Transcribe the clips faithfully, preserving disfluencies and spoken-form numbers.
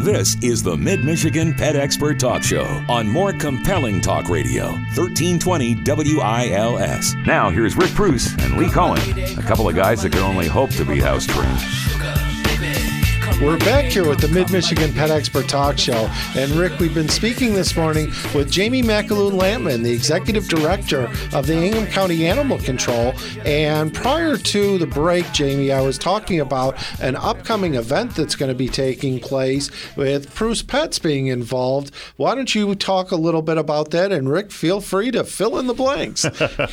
This is the Mid-Michigan Pet Expert Talk Show on more compelling talk radio, thirteen twenty W I L S. Now here's Rick Bruce and Lee Cohen, a couple of guys that can only hope to be house trained. We're back here with the Mid-Michigan Pet Expert Talk Show. And Rick, we've been speaking this morning with Jamie McAloon-Lampman, the Executive Director of the Ingham County Animal Control. And prior to the break, Jamie, I was talking about an upcoming event that's going to be taking place with Bruce Pets being involved. Why don't you talk a little bit about that? And Rick, feel free to fill in the blanks.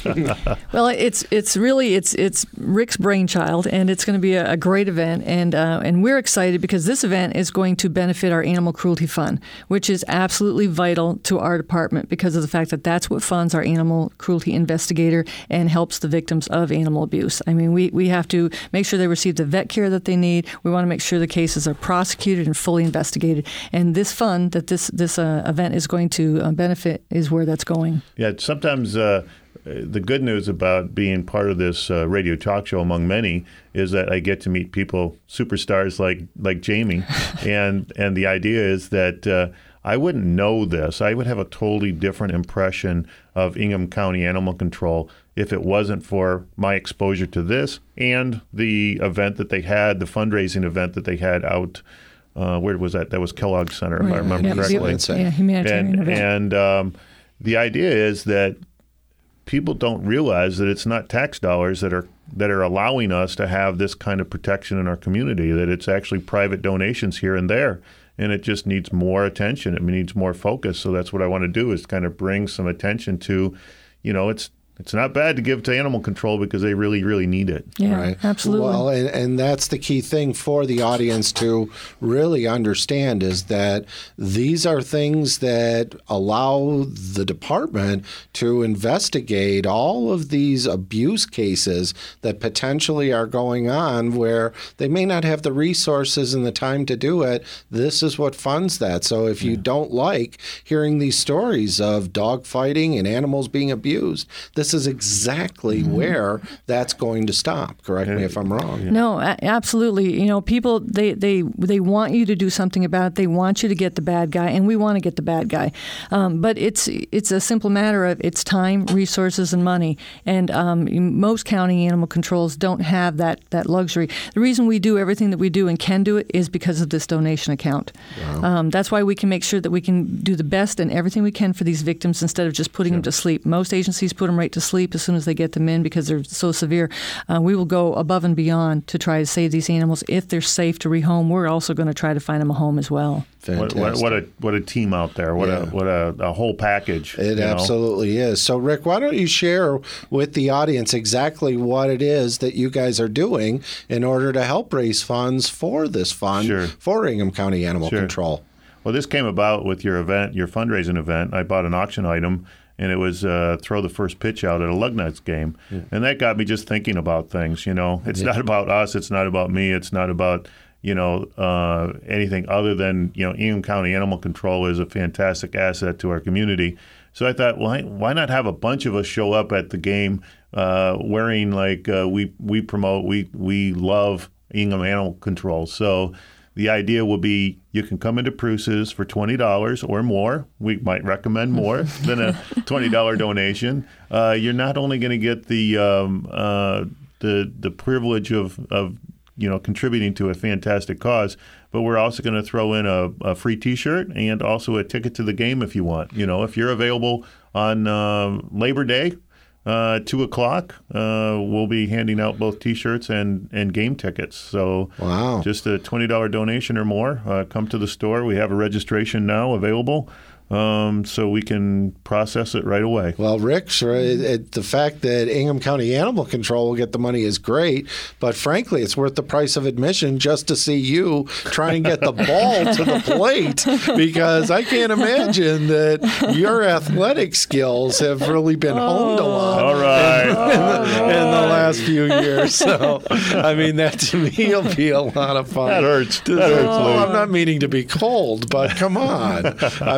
Well, it's it's really it's it's Rick's brainchild, and it's going to be a, a great event, and uh, and we're excited because this event is going to benefit our Animal Cruelty Fund, which is absolutely vital to our department because of the fact that that's what funds our animal cruelty investigator and helps the victims of animal abuse. I mean, we, we have to make sure they receive the vet care that they need. We want to make sure the cases are prosecuted and fully investigated. And this fund that this, this uh, event is going to uh, benefit is where that's going. Yeah, sometimes uh, the good news about being part of this uh, radio talk show among many is that I get to meet people, superstars like like Jamie, and and the idea is that uh, I wouldn't know this. I would have a totally different impression of Ingham County Animal Control if it wasn't for my exposure to this and the event that they had, the fundraising event that they had out. Uh, where was that? That was Kellogg Center, if right. I remember yeah, correctly. Yeah, humanitarian and, event. And um, the idea is that people don't realize that it's not tax dollars that are that are allowing us to have this kind of protection in our community, that it's actually private donations here and there. And it just needs more attention. It needs more focus. So that's what I want to do is kind of bring some attention to, you know, it's It's not bad to give to animal control because they really, really need it. Yeah, right. absolutely. Well, and, and that's the key thing for the audience to really understand is that these are things that allow the department to investigate all of these abuse cases that potentially are going on where they may not have the resources and the time to do it. This is what funds that. So if you yeah. don't like hearing these stories of dog fighting and animals being abused, this is exactly mm-hmm. where that's going to stop. Correct me if I'm wrong. No, a- absolutely. You know, people, they, they, they want you to do something about it. They want you to get the bad guy, and we want to get the bad guy. Um, but it's it's a simple matter of it's time, resources, and money. And um, most county animal controls don't have that, that luxury. The reason we do everything that we do and can do it is because of this donation account. Wow. Um, that's why we can make sure that we can do the best and everything we can for these victims instead of just putting sure. them to sleep. Most agencies put them right to sleep as soon as they get them in because they're so severe. Uh, we will go above and beyond to try to save these animals. If they're safe to rehome, we're also going to try to find them a home as well. What, what, what a what a team out there! What yeah. a what a, a whole package! It absolutely know? is. So, Rick, why don't you share with the audience exactly what it is that you guys are doing in order to help raise funds for this fund sure. for Ingham County Animal sure. Control? Well, this came about with your event, your fundraising event. I bought an auction item, and it was uh, throw the first pitch out at a Lugnuts game, yeah. and that got me just thinking about things. You know, it's yeah. not about us. It's not about me. It's not about you know, uh, anything other than, you know, Ingham County Animal Control is a fantastic asset to our community. So I thought, well, why not have a bunch of us show up at the game uh, wearing like uh, we we promote, we we love Ingham Animal Control. So the idea will be you can come into Bruce's for twenty dollars or more. We might recommend more than a twenty dollars donation. Uh, you're not only going to get the um, uh, the the privilege of of you know, contributing to a fantastic cause, but we're also going to throw in a, a free T-shirt and also a ticket to the game if you want. You know, if you're available on uh, Labor Day, uh, two o'clock, uh, we'll be handing out both T-shirts and, and game tickets. So, wow, just a twenty dollars donation or more. Uh, come to the store. We have a registration now available. Um, so we can process it right away. Well, Rick, sure, it, it, the fact that Ingham County Animal Control will get the money is great, but frankly, it's worth the price of admission just to see you try and get the ball to the plate, because I can't imagine that your athletic skills have really been honed a lot All right. in, in, the, in the last few years. So, I mean, that to me will be a lot of fun. That hurts. That hurts. Well, I'm not meaning to be cold, but come on. I mean, what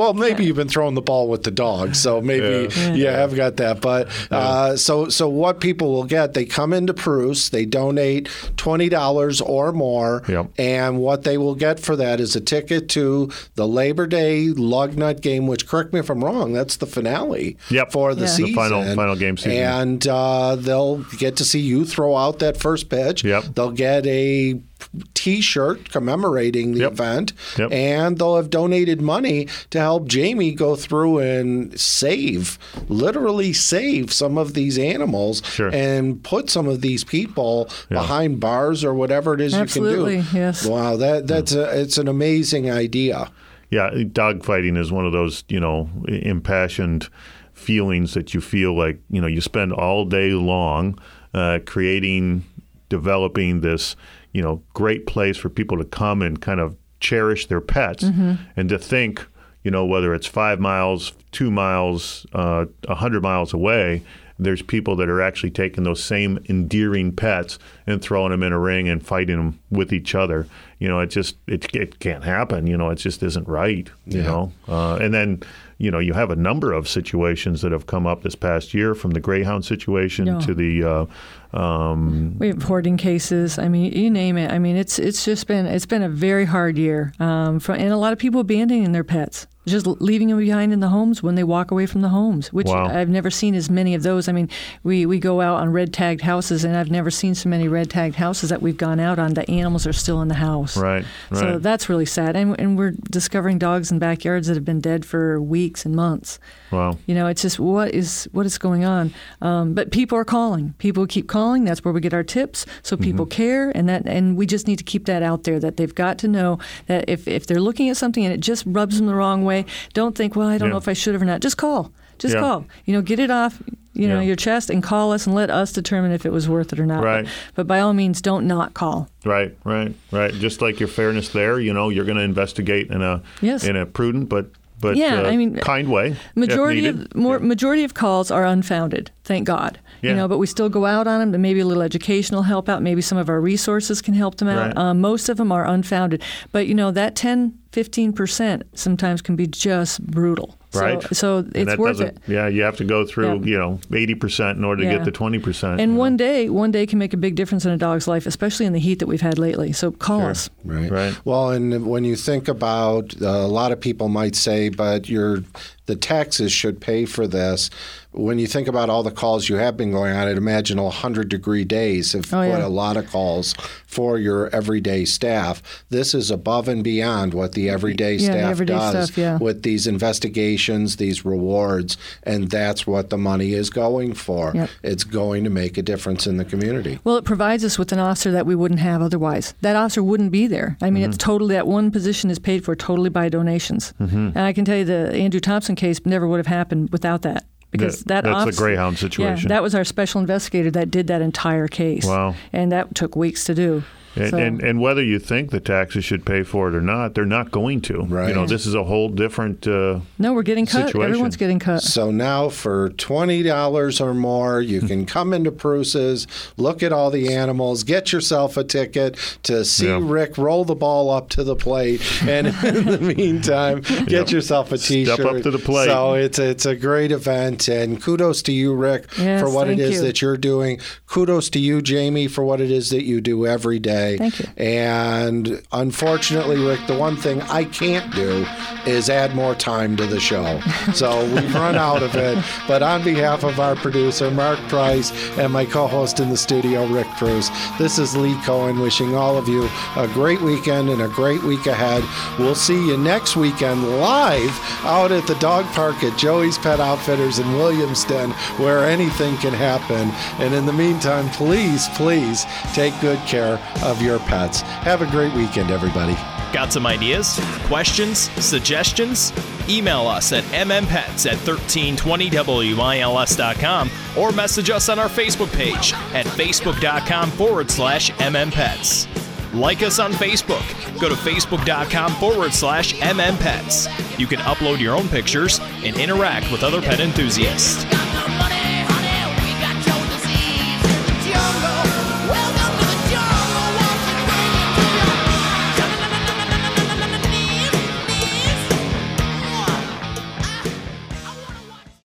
well, maybe you've been throwing the ball with the dog, so maybe Yeah. you have got that. But uh, so so what people will get, they come into Pruce, they donate twenty dollars or more, Yep. and what they will get for that is a ticket to the Labor Day Lugnut game, which, correct me if I'm wrong, that's the finale Yep. for the Yeah. season. The final- final game season. And uh, they'll get to see you throw out that first pitch. Yep. They'll get a T-shirt commemorating the Yep. event, Yep. and they'll have donated money to help Jamie go through and save, literally save some of these animals Sure. and put some of these people Yeah. behind bars or whatever it is Absolutely, you can do. yes. Wow, that that's a, it's an amazing idea. Yeah, dog fighting is one of those, you know, impassioned feelings that you feel like, you know, you spend all day long uh, creating, developing this, you know, great place for people to come and kind of cherish their pets, Mm-hmm. and to think, you know, whether it's five miles, two miles, uh, a hundred miles away, there's people that are actually taking those same endearing pets and throwing them in a ring and fighting them with each other. You know, it just it, it can't happen. You know, it just isn't right. You Yeah. know, uh, and then you know you have a number of situations that have come up this past year, from the Greyhound situation Yeah. to the. Uh, um, We have hoarding cases. I mean, you name it. I mean, it's it's just been it's been a very hard year, um, for, and a lot of people abandoning their pets, just leaving them behind in the homes when they walk away from the homes, which Wow. I've never seen as many of those. I mean, we, we go out on red tagged houses, and I've never seen so many red tagged houses that we've gone out on. The animals are still in the house. Right, So right. that's really sad, and and we're discovering dogs in backyards that have been dead for weeks and months. Wow. You know, it's just what is what is going on. Um, but people are calling. People keep calling. That's where we get our tips. So people Mm-hmm. care, and that and we just need to keep that out there. That they've got to know that if if they're looking at something and it just rubs them the wrong way, don't think, well, I don't Yeah. know if I should have or not. Just call. Just Yeah. call. You know, get it off. You know, Yeah. your chest, and call us and let us determine if it was worth it or not. Right. But, but by all means, don't not call. Right, right, right. Just like your fairness there, you know, you're going to investigate in a Yes. in a prudent but but Yeah, uh, I mean, kind way. Majority if needed. of more Yeah. majority of calls are unfounded, thank God. Yeah. You know, but we still go out on them. And maybe a little educational help out. Maybe some of our resources can help them out. Right. Um, most of them are unfounded, but you know that ten, fifteen percent sometimes can be just brutal. Right. So, so And it's that worth doesn't- it. Yeah, you have to go through, Yeah. you know, eighty percent in order to Yeah. get the twenty percent. And you one know. day, one day can make a big difference in a dog's life, especially in the heat that we've had lately. So call Sure. us. Right. Right. Well, and when you think about, uh, a lot of people might say, but your the taxes should pay for this. When you think about all the calls you have been going on, I'd imagine one hundred degree days have Oh, put yeah. a lot of calls for your everyday staff. This is above and beyond what the everyday Yeah, the staff everyday does stuff, yeah. with these investigations, these rewards, and that's what the money is going for. Yep. It's going to make a difference in the community. Well, it provides us with an officer that we wouldn't have otherwise. That officer wouldn't be there. I mean, Mm-hmm. it's totally, that one position is paid for totally by donations. Mm-hmm. And I can tell you the Andrew Thompson case never would have happened without that. Because That- that that's the officer, Greyhound situation. Yeah, that was our special investigator that did that entire case. Wow. And that took weeks to do. And, So- and and whether you think the taxes should pay for it or not, they're not going to. Right. You know, this is a whole different. Uh, no, we're getting cut. situation. Everyone's getting cut. So now for twenty dollars or more, you can come into Pruce's, look at all the animals, get yourself a ticket to see Yeah. Rick roll the ball up to the plate, and in the meantime, get Yep. yourself a T-shirt. up to the plate. So it's a, it's a great event, and kudos to you, Rick, Yes, for what it thank is you. that you're doing. Kudos to you, Jamie, for what it is that you do every day. Thank you. And unfortunately, Rick, the one thing I can't do is add more time to the show. So we've run out of it. But on behalf of our producer, Mark Price, and my co-host in the studio, Rick Pruce, this is Lee Cohen wishing all of you a great weekend and a great week ahead. We'll see you next weekend live out at the dog park at Joey's Pet Outfitters in Williamston, where anything can happen. And in the meantime, please, please take good care of your pets. Have a great weekend, everybody. Got some ideas, questions, suggestions? Email us at m m pets at thirteen twenty w i l s dot com or message us on our Facebook page at facebook.com forward slash mmpets. Like us on Facebook. Go to facebook.com forward slash mmpets. You can upload your own pictures and interact with other pet enthusiasts. Got the money.